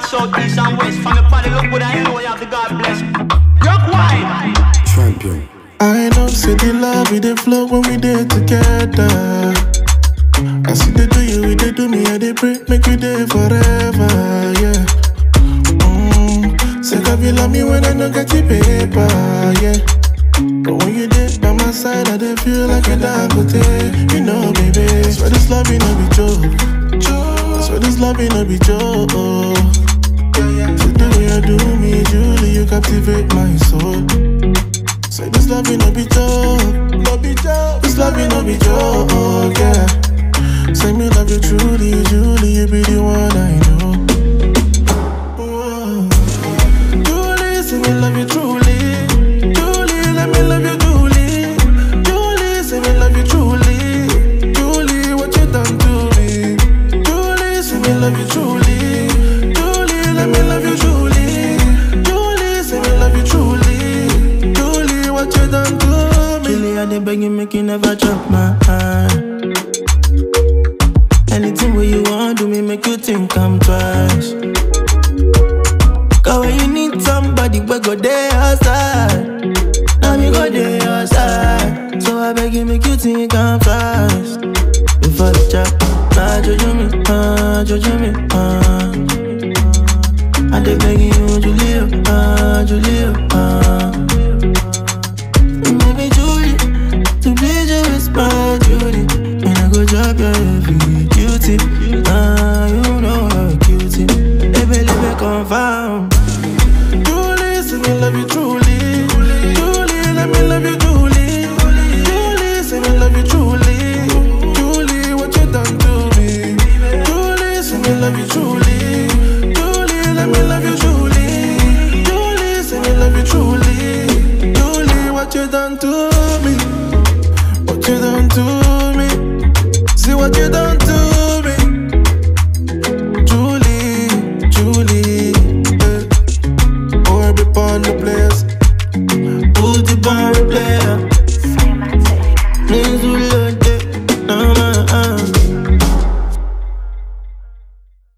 south, east and west. From your body look good and you know you have the God bless. Rock wide. Champion. I know, say the love we dey flow when we dey together. I see they do you, we they do me, I they pray, make we dey forever, yeah. Say God you love me when I don't get the paper, yeah. But when you did by my side, I dey feel like a Dangote, you know, baby. I swear this love ain't no be joke. I swear this love ain't no be joke. So the way you do me, Julie, you captivate my soul. Say this love ain't no be joke, no be joke. This love ain't no be joke, yeah. Say me love you truly, Julie, you be the one I know. Julie, say me love you truly. Julie, let me love you, Julie. Julie, say me love you truly. Julie, what you done to me? Julie, say me love you truly. Julie, let me love you, Julie. Julie, say me love you truly. Julie, what you done to me? Julie, I dey beg you, make you never drop my heart. Anything where you want, do me make you think I'm twice. Cause when you need somebody, we go there outside. Now me go there outside. So I beg you, make you think I'm fast. Before the chat, jojo me, I dey beg you, Julia, Maybe Julie, to please you is my duty. And I go drop your every duty. You know I'm cutie. Baby, confirm. Julie, say me love you truly. Julie, let me love you, Julie. Julie, say me love you truly. Julie, what you done to me? Julie, say me love you truly. Julie, let me love you, Julie. Julie, say me love you truly. Julie, what you done to me? What you done to me? See what you done to me?